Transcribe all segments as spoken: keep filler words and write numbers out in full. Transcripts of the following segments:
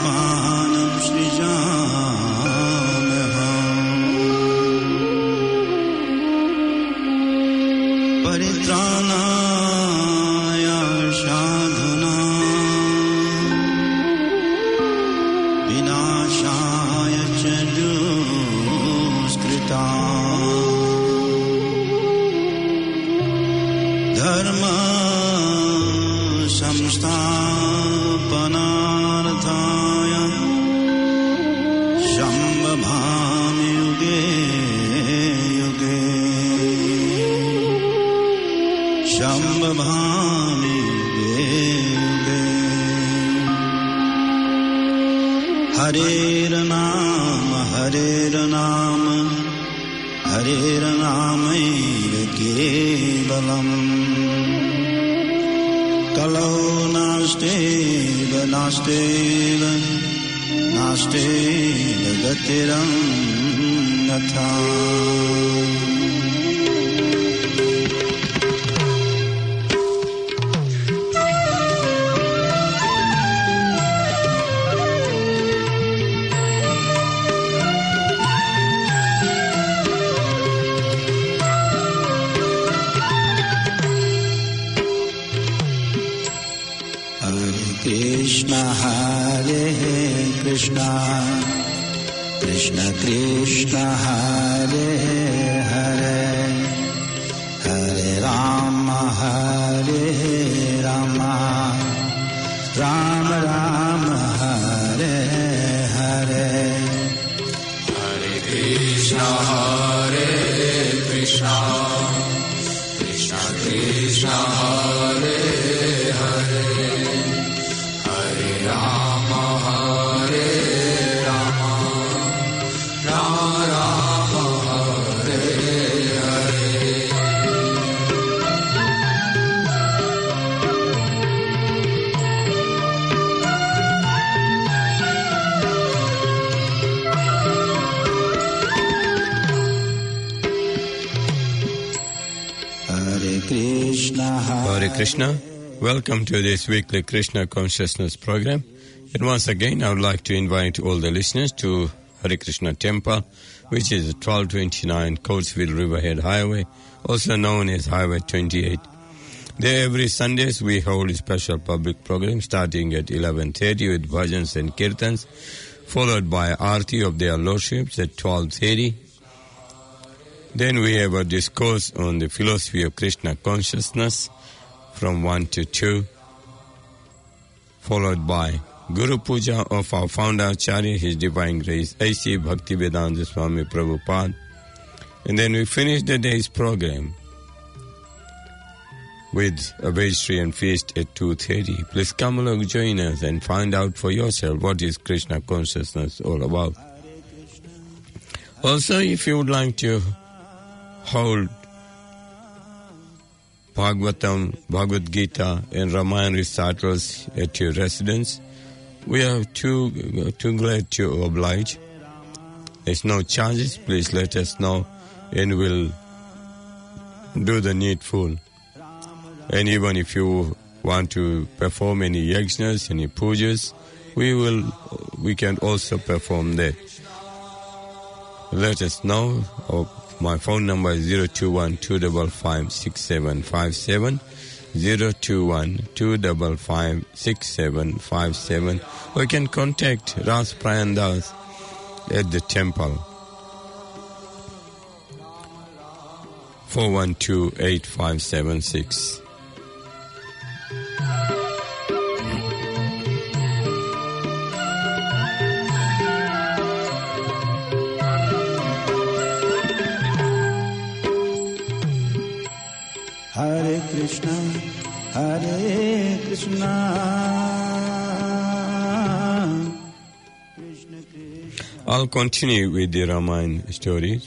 आत्मानं सृजाम्यहम् परित्राणाय साधूनां विनाशाय च दुष्कृताम् धर्म संस्थापनार्थाय संभवामि युगे युगे संभवामि युगे युगे हरेर्नाम हरेर्नाम हरेर्नामैव केवलम् कलौ नास्तेव नास्तेव नास्तेव गतिरन्यथा Krishna Hare Krishna Krishna Krishna Hare Hare Hare Rama Hare Rama Rama Rama Hare Hare Hare Krishna Hare Krishna Krishna Krishna Hare Hare Rama Hare Rama Rama Rama Hare Hare Hare Krishna Hare Krishna. Welcome to this weekly Krishna Consciousness program. And once again, I would like to invite all the listeners to Hare Krishna Temple, which is twelve twenty-nine Coatesville Riverhead Highway, also known as Highway twenty-eight. There every Sundays we hold a special public program starting at eleven thirty with bhajans and kirtans, followed by Aarti of their lordships at twelve thirty. Then we have a discourse on the philosophy of Krishna consciousness from one to two, followed by Guru Puja of our founder Acharya, His Divine Grace, A C Bhaktivedanta Swami Prabhupada. And then we finish the day's program with a vegetarian feast at two thirty. Please come along, join us and find out for yourself what is Krishna consciousness all about. Also, if you would like to hold Bhagavatam, Bhagavad Gita and Ramayana recitals at your residence, we are too, too glad to oblige. There's no charges. Please let us know and we'll do the needful. And even if you want to perform any yajnas, any pujas, we will, we can also perform that. Let us know. Oh, my phone number is zero two one two five five six seven five seven, zero two one two five five six seven five seven. Or you can contact Ras Prayandas at the temple, four one two eight five seven six. Hare Krishna, Hare Krishna, Krishna Krishna. I'll continue with the Ramayana stories.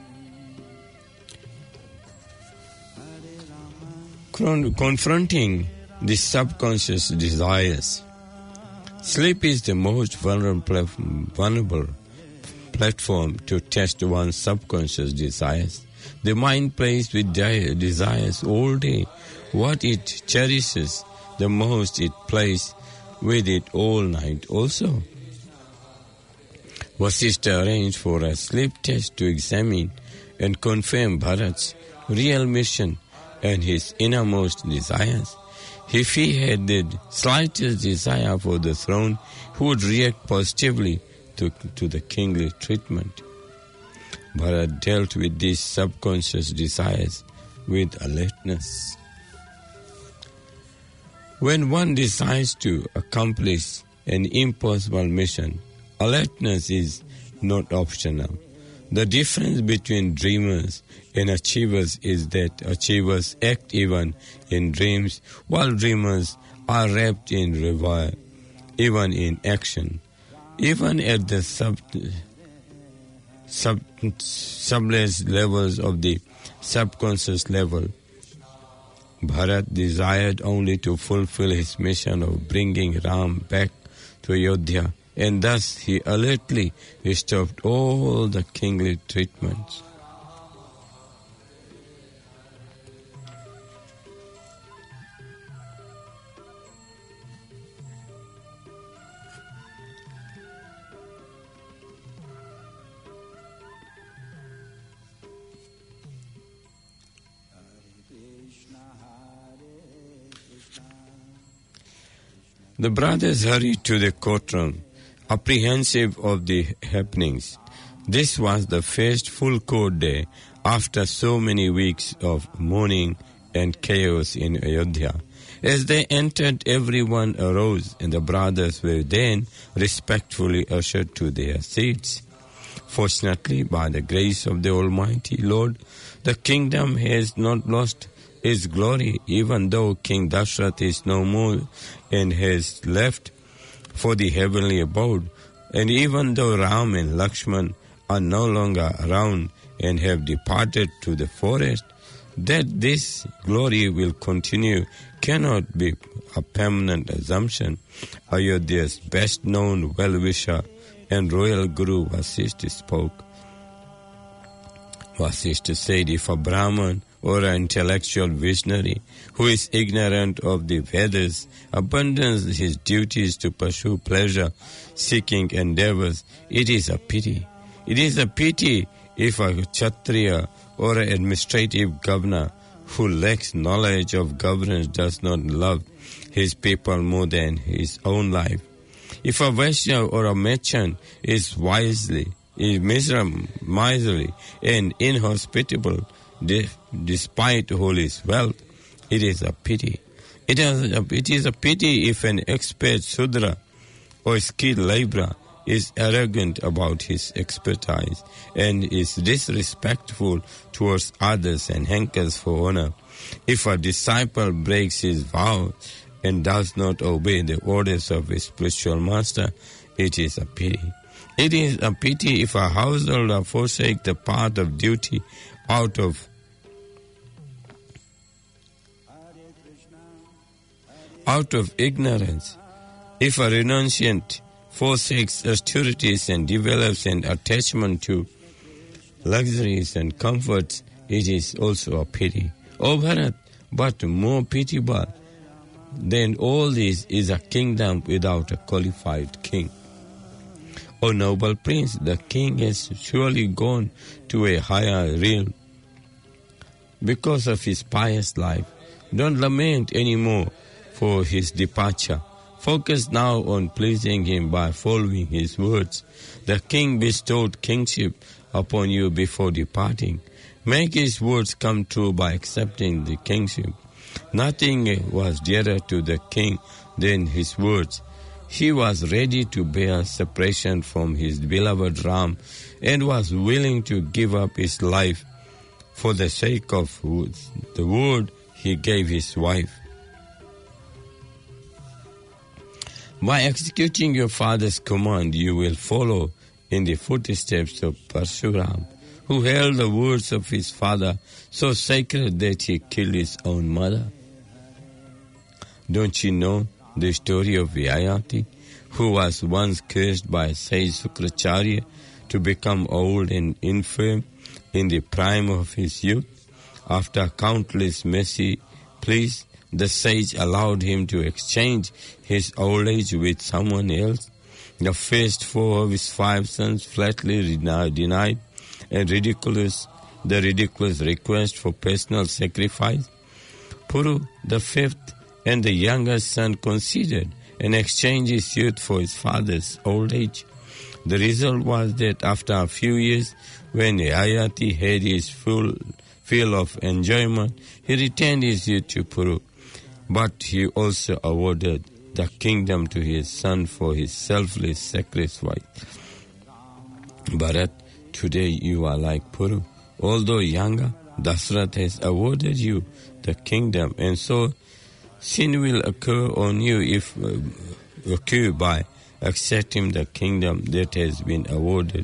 Con- confronting the subconscious desires. Sleep is the most vulnerable, vulnerable platform to test one's subconscious desires. The mind plays with de- desires all day. What it cherishes the most, it plays with it all night also. Vasishtha arranged for a sleep test to examine and confirm Bharat's real mission and his innermost desires. If he had the slightest desire for the throne, he would react positively to, to the kingly treatment. Bharat dealt with these subconscious desires with alertness. When one decides to accomplish an impossible mission, alertness is not optional. The difference between dreamers and achievers is that achievers act even in dreams, while dreamers are wrapped in reverie, even in action. Even at the sub, sub, sublest levels of the subconscious level, Bharat desired only to fulfill his mission of bringing Ram back to Ayodhya, and thus he alertly stopped all the kingly treatments. The brothers hurried to the courtroom, apprehensive of the happenings. This was the first full court day after so many weeks of mourning and chaos in Ayodhya. As they entered, everyone arose, and the brothers were then respectfully ushered to their seats. Fortunately, by the grace of the Almighty Lord, the kingdom has not lost its glory, even though King Dashrath is no more and has left for the heavenly abode, and even though Ram and Lakshman are no longer around and have departed to the forest, that this glory will continue cannot be a permanent assumption. Ayodhya's best-known well-wisher and royal guru Vasishtha spoke. Vasishtha said, if a Brahman or an intellectual visionary who is ignorant of the Vedas abandons his duties to pursue pleasure-seeking endeavors, it is a pity. It is a pity if a Kshatriya or an administrative governor who lacks knowledge of governance does not love his people more than his own life. If a Vaishya or a merchant is wisely, is miserly and inhospitable, despite all his wealth, it is a pity. It is a, it is a pity if an expert Sudra or skilled laborer is arrogant about his expertise and is disrespectful towards others and hankers for honor. If a disciple breaks his vow and does not obey the orders of his spiritual master, it is a pity. It is a pity if a householder forsake the path of duty out of out of ignorance. If a renunciant forsakes austerities and develops an attachment to luxuries and comforts, it is also a pity. O Bharat, but more pitiable than all this is a kingdom without a qualified king. O noble prince, the king has surely gone to a higher realm because of his pious life. Don't lament any more for his departure. Focus now on pleasing him by following his words. The king bestowed kingship upon you before departing. Make his words come true by accepting the kingship. Nothing was dearer to the king than his words. He was ready to bear separation from his beloved Ram and was willing to give up his life for the sake of the word he gave his wife. By executing your father's command, you will follow in the footsteps of Parshuram, who held the words of his father so sacred that he killed his own mother. Don't you know the story of Yayati, who was once cursed by sage Sukracharya to become old and infirm in the prime of his youth? After countless mercy pleas, the sage allowed him to exchange his old age with someone else. The first four of his five sons flatly denied and ridiculous the ridiculous request for personal sacrifice. Puru, the fifth and the youngest son, conceded and exchanged his youth for his father's old age. The result was that after a few years, when Yayati had his full fill of enjoyment, he returned his youth to Puru. But he also awarded the kingdom to his son for his selfless sacrifice. Bharat, today you are like Puru. Although younger, Dasrath has awarded you the kingdom, and so sin will occur on you if uh, occur by accepting the kingdom that has been awarded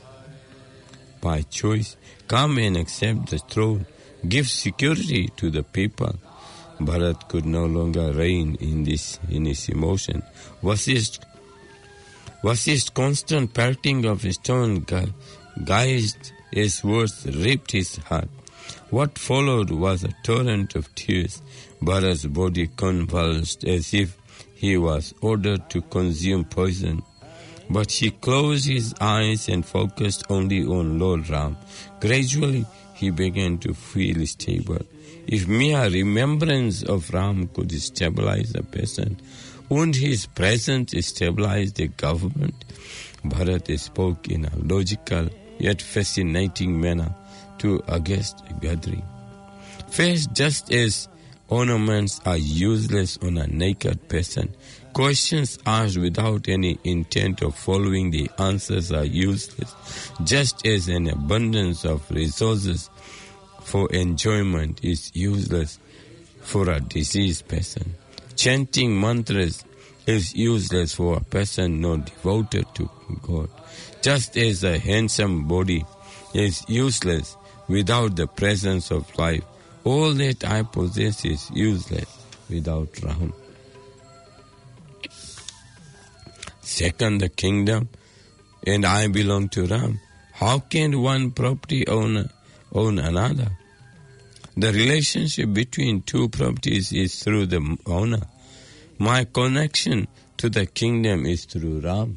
by choice. Come and accept the throne. Give security to the people. Bharat could no longer reign in this in his emotion. Vasishtha's Vasishtha's constant pelting of his tone guised his words, ripped his heart. What followed was a torrent of tears. Bharat's body convulsed as if he was ordered to consume poison. But he closed his eyes and focused only on Lord Ram. Gradually, he began to feel stable. If mere remembrance of Ram could stabilize a person, wouldn't his presence stabilize the government? Bharat spoke in a logical yet fascinating manner to August Gadri. First, just as ornaments are useless on a naked person, questions asked without any intent of following the answers are useless, just as an abundance of resources for enjoyment is useless for a diseased person. Chanting mantras is useless for a person not devoted to God, just as a handsome body is useless without the presence of life. All that I possess is useless without Ram. Second, the kingdom, and I belong to Ram. How can one property owner own another? The relationship between two properties is through the owner. My connection to the kingdom is through Ram.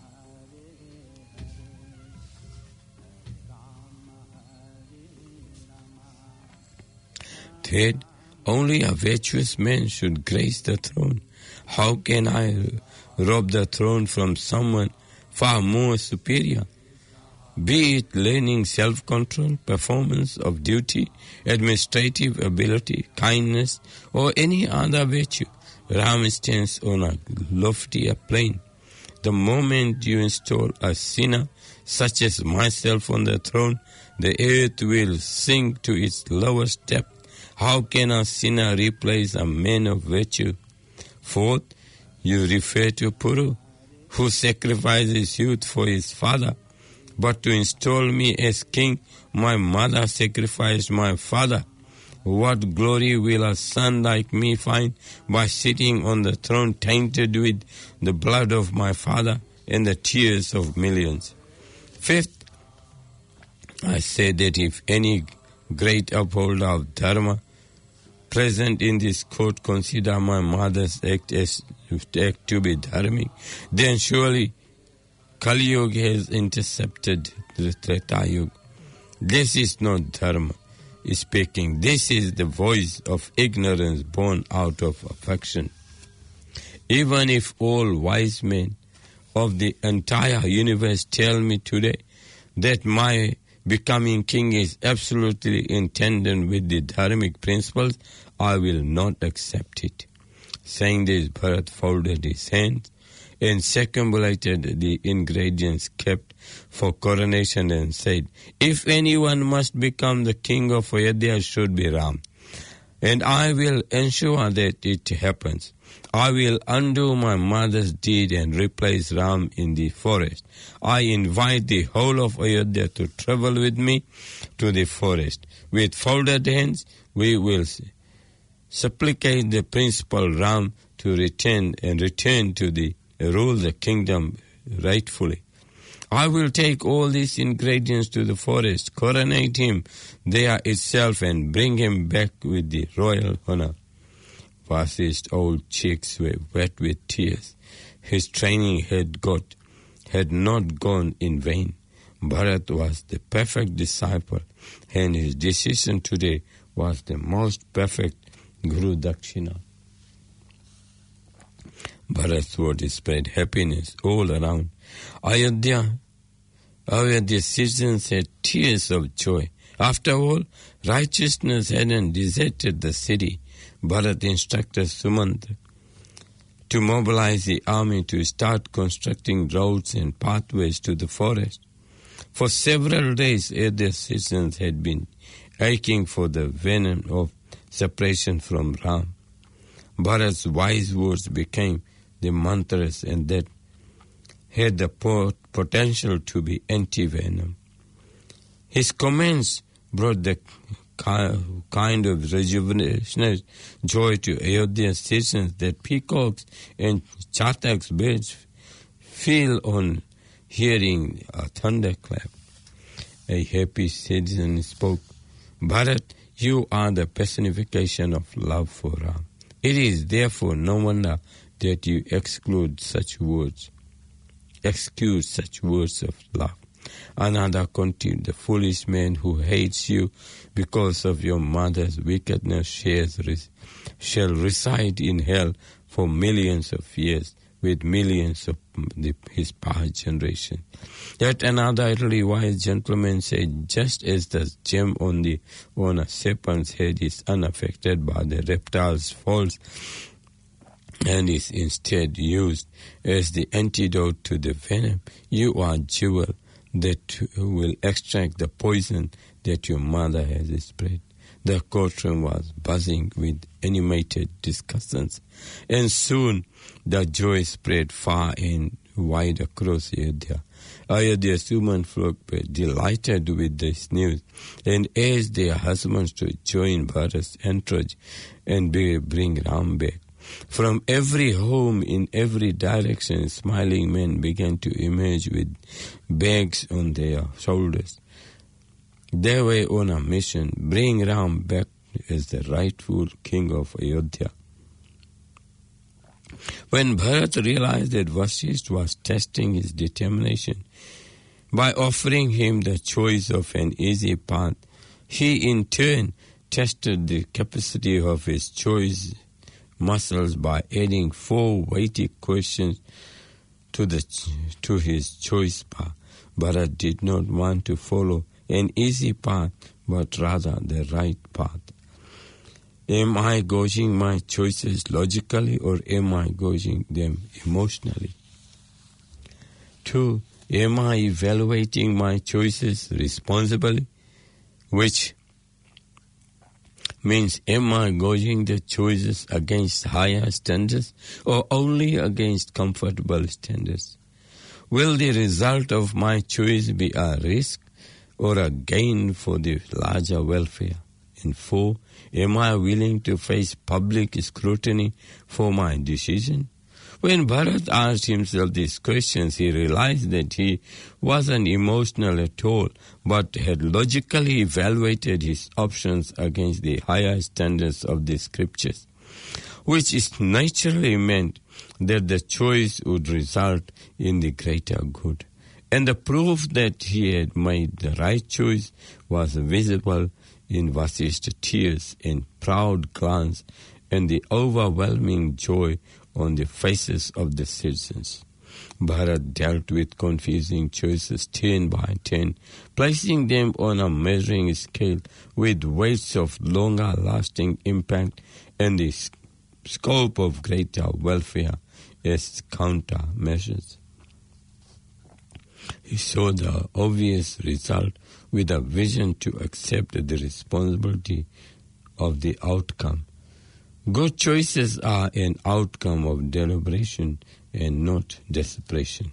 Third, only a virtuous man should grace the throne. How can I rob the throne from someone far more superior? Be it learning, self-control, performance of duty, administrative ability, kindness, or any other virtue, Ram stands on a loftier plane. The moment you install a sinner, such as myself, on the throne, the earth will sink to its lowest depth. How can a sinner replace a man of virtue? Fourth, you refer to Puru, who sacrifices youth for his father. But to install me as king, my mother sacrificed my father. What glory will a son like me find by sitting on the throne tainted with the blood of my father and the tears of millions? Fifth, I say that if any great upholder of Dharma present in this court consider my mother's act as act to be dharmic, then surely Kali Yuga has intercepted the Treta Yuga. This is not Dharma speaking. This is the voice of ignorance born out of affection. Even if all wise men of the entire universe tell me today that my becoming king is absolutely in tandem with the dharmic principles, I will not accept it. Saying this, Bharat folded his hands and circumambulated the ingredients kept for coronation and said, if anyone must become the king of Ayodhya, should be Ram. And I will ensure that it happens. I will undo my mother's deed and replace Ram in the forest. I invite the whole of Ayodhya to travel with me to the forest. With folded hands, we will supplicate the principal Ram to return and return to the rule the kingdom rightfully. I will take all these ingredients to the forest, coronate him there itself, and bring him back with the royal honor. Vasishtha's old cheeks were wet with tears. His training had got had not gone in vain. Bharat was the perfect disciple, and his decision today was the most perfect Guru Dakshina. Bharat's word spread happiness all around. Ayodhya, Ayodhya's citizens had tears of joy. After all, righteousness hadn't deserted the city. Bharat instructed Sumant to mobilize the army to start constructing roads and pathways to the forest. For several days, Ayodhya's citizens had been aching for the venom of separation from Ram. Bharat's wise words became the mantras, and that had the potential to be anti-venom. His comments brought the kind of rejuvenating joy to Ayodhya's citizens that peacocks and chataks birds feel on hearing a thunderclap. A happy citizen spoke, Bharat, you are the personification of love for Ram. It is therefore no wonder that you exclude such words, excuse such words of love. Another continued, the foolish man who hates you because of your mother's wickedness shall reside in hell for millions of years with millions of the, his past generation. Yet another elderly wise gentleman said, just as the gem on the on a serpent's head is unaffected by the reptile's falls and is instead used as the antidote to the venom, you are jewel that will extract the poison that your mother has spread. The courtroom was buzzing with animated discussions, and soon the joy spread far and wide across Ayodhya. Ayodhya's human flock were delighted with this news and asked their husbands to join Bharat's entourage and bring Ram back. From every home in every direction, smiling men began to emerge with bags on their shoulders. They were on a mission, bring Ram back as the rightful king of Ayodhya. When Bharat realized that Vasishtha was testing his determination by offering him the choice of an easy path, he in turn tested the capacity of his choice muscles by adding four weighty questions to the to his choice path. Bharat did not want to follow an easy path, but rather the right path. Am I gauging my choices logically, or am I gauging them emotionally? Two, am I evaluating my choices responsibly? Which means, am I gauging the choices against higher standards or only against comfortable standards? Will the result of my choice be a risk or a gain for the larger welfare? And four, am I willing to face public scrutiny for my decision? When Bharat asked himself these questions, he realized that he wasn't emotional at all, but had logically evaluated his options against the higher standards of the scriptures, which is naturally meant that the choice would result in the greater good. And the proof that he had made the right choice was visible in Vasishtha's tears and proud glance and the overwhelming joy on the faces of the citizens. Bharat dealt with confusing choices ten by ten, placing them on a measuring scale with weights of longer lasting impact and the scope of greater welfare as countermeasures. He saw the obvious result with a vision to accept the responsibility of the outcome. Good choices are an outcome of deliberation and not desperation.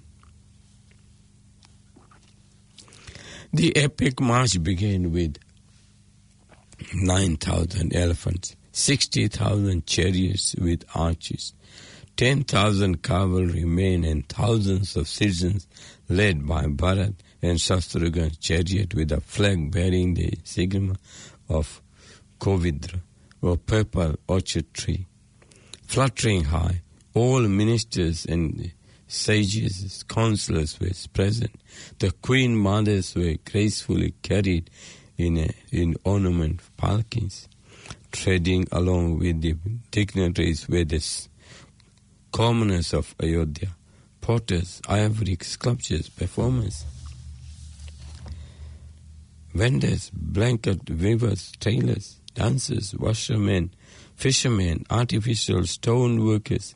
The epic march began with nine thousand elephants, sixty thousand chariots with archers, ten thousand cavalry men and thousands of citizens led by Bharat and Shastrughan's chariot with a flag bearing the sigma of Kovidra, or purple orchard tree. Fluttering high, all ministers and sages, counselors were present. The queen mothers were gracefully carried in, a, in ornament palanquins. Treading along with the dignitaries were the commoners of Ayodhya, potters, ivory sculptures, performers, vendors, blanket weavers, tailors, dancers, washermen, fishermen, artificial stone workers,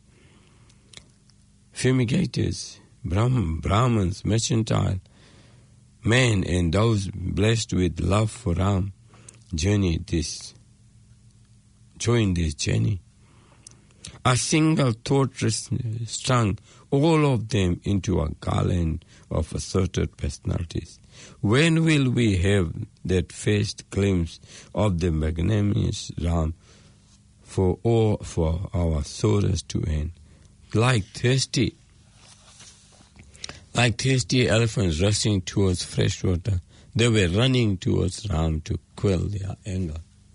fumigators, Brahm, Brahmins, mercantile men, and those blessed with love for Ram journey this, join this journey. A single thought strung all of them into a garland of assorted personalities. When will we have that first glimpse of the magnanimous Ram for all for our sorrows to end? Like thirsty, like thirsty elephants rushing towards fresh water, they were running towards Ram to quell their anger.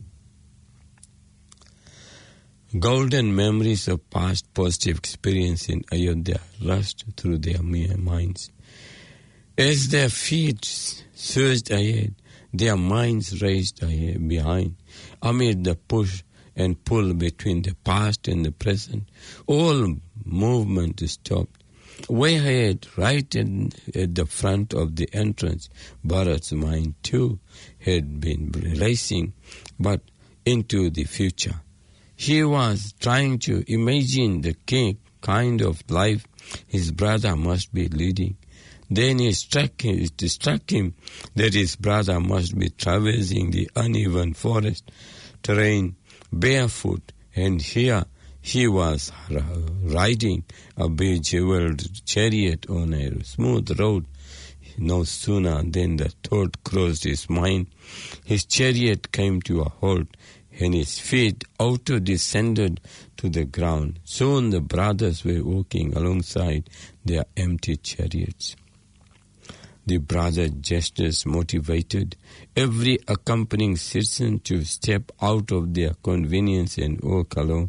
Golden memories of past positive experience in Ayodhya rushed through their minds. As their feet surged ahead, their minds raced ahead behind. Amid the push and pull between the past and the present, all movement stopped. Way ahead, right in, at the front of the entrance, Bharat's mind too had been racing, but into the future. He was trying to imagine the king, kind of life his brother must be leading. Then it struck him, it struck him that his brother must be traversing the uneven forest terrain barefoot, and here he was riding a bejeweled chariot on a smooth road. No sooner than the thought crossed his mind, his chariot came to a halt, and his feet auto-descended to the ground. Soon the brothers were walking alongside their empty chariots. The brother gestures motivated every accompanying citizen to step out of their convenience and walk alone.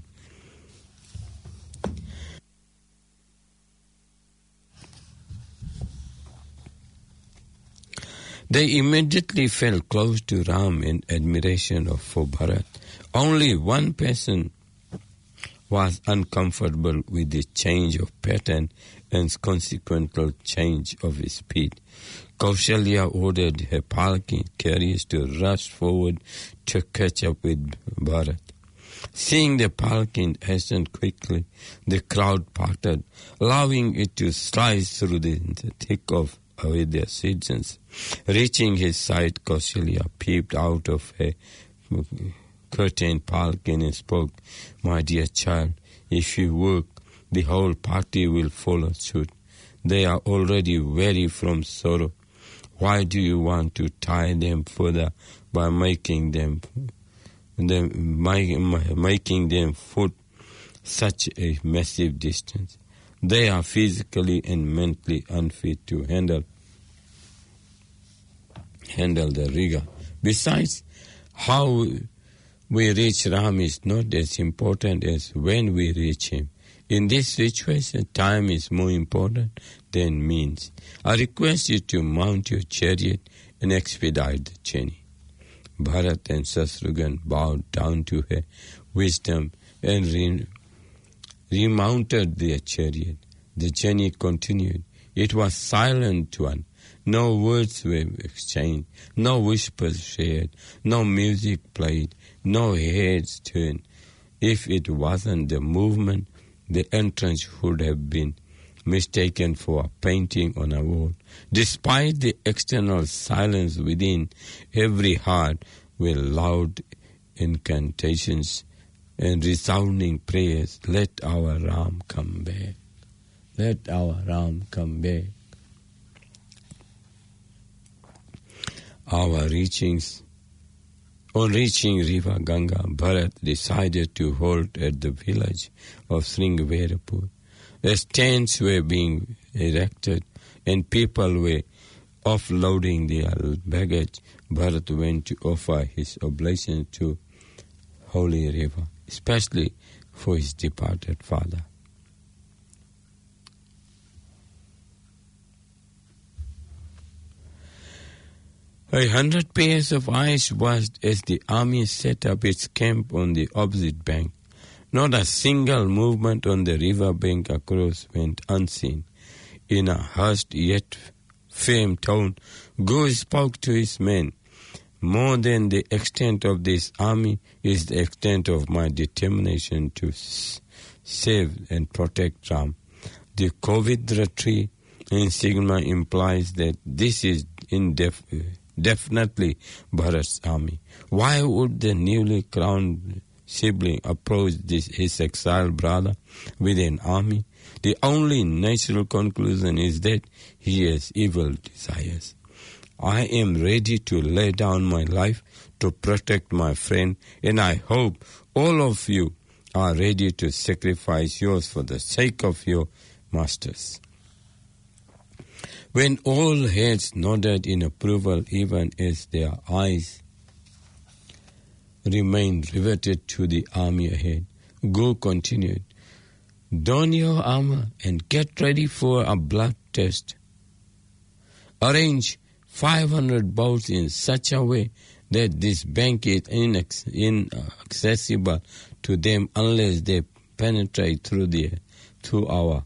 They immediately felt close to Ram in admiration of for Bharat. Only one person was uncomfortable with the change of pattern and consequential change of his speed. Kaushalya ordered her palanquin carriers to rush forward to catch up with Bharat. Seeing the palanquin hasten quickly, the crowd parted, allowing it to slice through the thick of with their citizens. Reaching his side, Kaushalya peeped out of her curtained palanquin and spoke, "My dear child, if you work, the whole party will follow suit. They are already weary from sorrow. Why do you want to tie them further by making them, them making them foot such a massive distance? They are physically and mentally unfit to handle handle the rigor. Besides, how we reach Ram is not as important as when we reach him. In this situation, time is more important than means. I request you to mount your chariot and expedite the journey." Bharat and Shatrughan bowed down to her wisdom and re- remounted their chariot. The journey continued. It was silent one. No words were exchanged, no whispers shared, no music played, no heads turned. If it wasn't the movement, the entrance would have been mistaken for a painting on a wall. Despite the external silence within, every heart were loud incantations and resounding prayers. Let our Ram come back. Let our Ram come back. Our reachings, on reaching River Ganga, Bharat decided to halt at the village of Sringaverapur. As tents were being erected and people were offloading their baggage, Bharat went to offer his oblation to Holy River, especially for his departed father. A hundred pairs of eyes watched as the army set up its camp on the opposite bank. Not a single movement on the river bank across went unseen. In a hushed yet firm tone, Gu spoke to his men. More than the extent of this army is the extent of my determination to s- save and protect Ram. The Kovidra tree insignia implies that this is indef- definitely Bharat's army. Why would the newly crowned sibling approach this, his exiled brother with an army? The only natural conclusion is that he has evil desires. I am ready to lay down my life to protect my friend, and I hope all of you are ready to sacrifice yours for the sake of your masters. When all heads nodded in approval, even as their eyes remained riveted to the army ahead, Gu continued, "Don your armor and get ready for a blood test. Arrange five hundred boats in such a way that this bank is inex- inaccessible to them unless they penetrate through the through our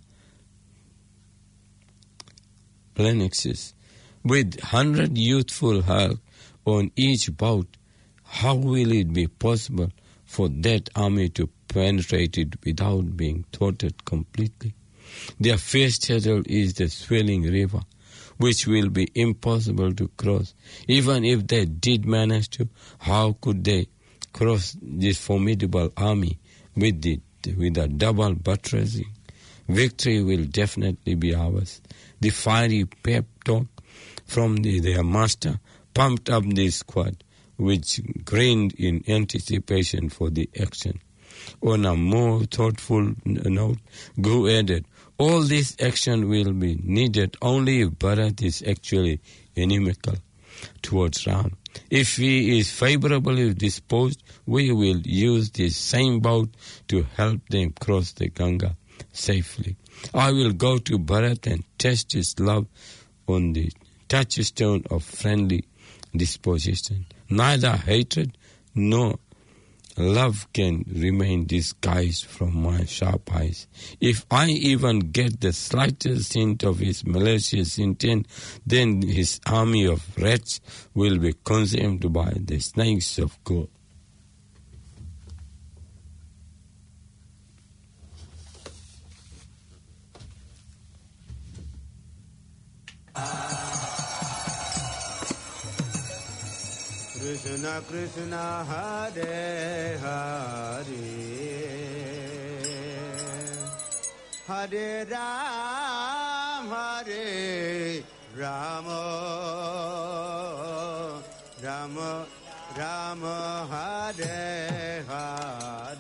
phalanxes. With hundred youthful help on each boat, how will it be possible for that army to penetrate it without being thwarted completely? Their first hurdle is the swelling river, which will be impossible to cross. Even if they did manage to, how could they cross this formidable army with, the, with a double buttressing? Victory will definitely be ours." The fiery pep talk from the, their master pumped up the squad, which grinned in anticipation for the action. On a more thoughtful note, Gu added, "All this action will be needed only if Bharat is actually inimical towards Ram. If he is favorably disposed, we will use this same boat to help them cross the Ganga safely. I will go to Bharat and test his love on the touchstone of friendly disposition. Neither hatred nor love can remain disguised from my sharp eyes. If I even get the slightest hint of his malicious intent, then his army of rats will be consumed by the snakes of gold." Krishna Krishna Hare Hare Hare Ram Hare Rama Rama Rama Hare Hare.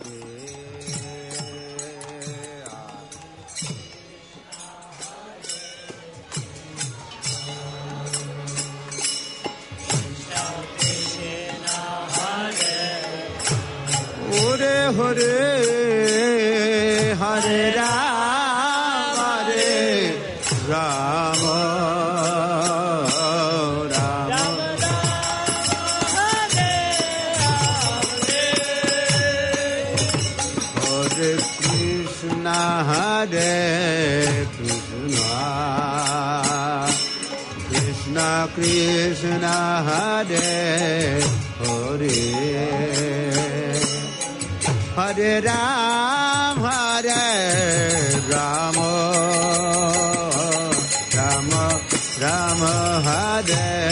Hare Hare Hare Rama Hare Rama Rama Hare Hare Hare Krishna Hare Krishna Krishna Krishna Hare Hare Hare Ram Hare Rama Rama Rama Hare